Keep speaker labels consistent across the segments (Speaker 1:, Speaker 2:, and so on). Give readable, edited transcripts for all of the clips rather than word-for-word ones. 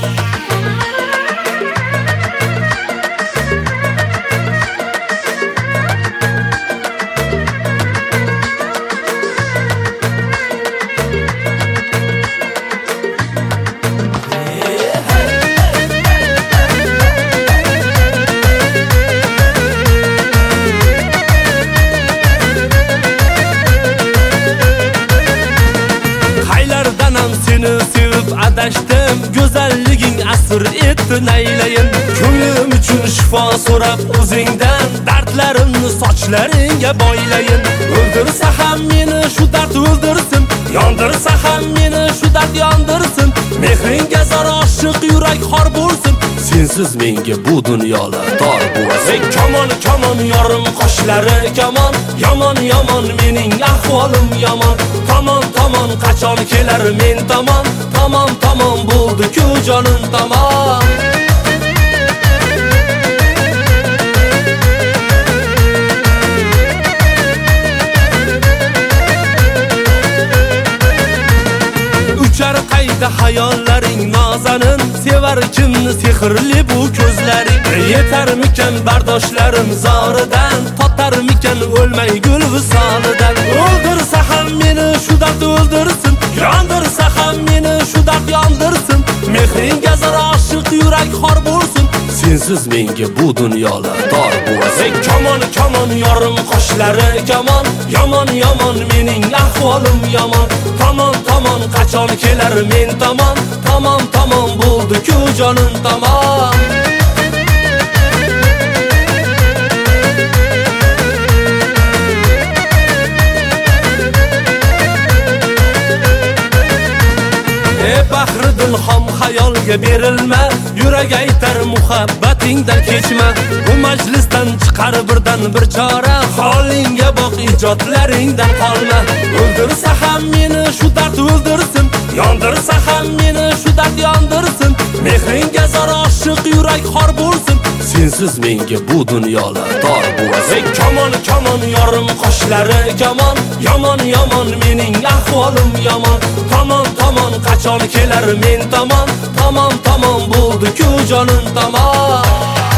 Speaker 1: adashdim, go'zalliging asr etdi naylayin. Ko'nglim uchun shifo so'rab o'zingdan dardlarimni sochlaringga boylayin. O'ldirsa ham meni shu dard o'ldirsin, yondirsa ham meni shu dard yondirsin. Mehringga zor oshiq yurak xor bo'lsin, sensiz menga bu dunyolar tor bo'lsin. Kamon kamon yorim qoshlari kamon, yomon yomon mening ahvolim yomon. Tomon tomon qachon kelar men tomon, tamam tamam bo'ldi-ku jonim tamam. Uchar qayda hayollaring nozanin, sevar kimni sehrli bu ko'zlaring. Yetarmikan bardoshlarim zoridan, totarmikan o'lmay gul visolidan. O'ldirsa ham meni shu dard o'ldirsin, yondirsa ham meni shu dard yondirsin. Mehringga zor oshiq yurak xor bo'lsin, sensiz menga bu dunyolar tor bo'lsin. Kamon kamon yorim qoshlari kamon, yomon yomon mening ahvolim yomon. Tomon tomon qachon kelar men tomon, tamam tamam bo'ldi-ku jonim tamam. Bahri dilhom xayolga berilma, yurak aytar muhabbatingdan kechma. Bu majlisdan chiqar birdan bir chora, holingga boq ijodlaringdan qolma. O'ldirsa ham meni shu dard o'ldirsin, yondirsa ham meni shu dard yondirsin. Mehringga zor oshiq yurak xor bo'lsin, sensiz menga bu dunyolar tor bo'lsin. Kamon kamon yorim qoshlari kamon, yomon yomon mening ahvolim yomon. Tomon tomon qachon kelar men tomon, tamam tamam bo'ldi-ku jonim tamam.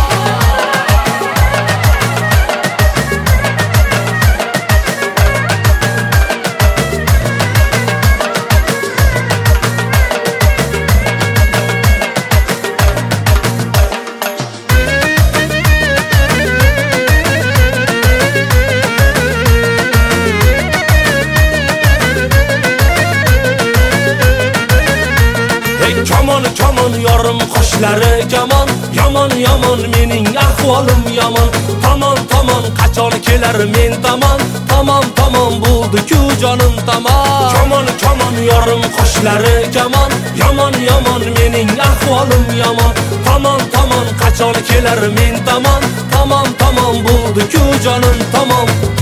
Speaker 1: Kamon kamon yorim qoshlari kamon, yomon yomon mening ahvolim yomon. Tomon tomon qachon kelar men tomon, tamam tamam bo'ldi-ku jonim tamam. Kamon kamon yorim qoshlari kamon, yomon yomon mening ahvolim yomon. Tomon tomon qachon kelar men tomon, tamam tamam bo'ldi-ku jonim tamam.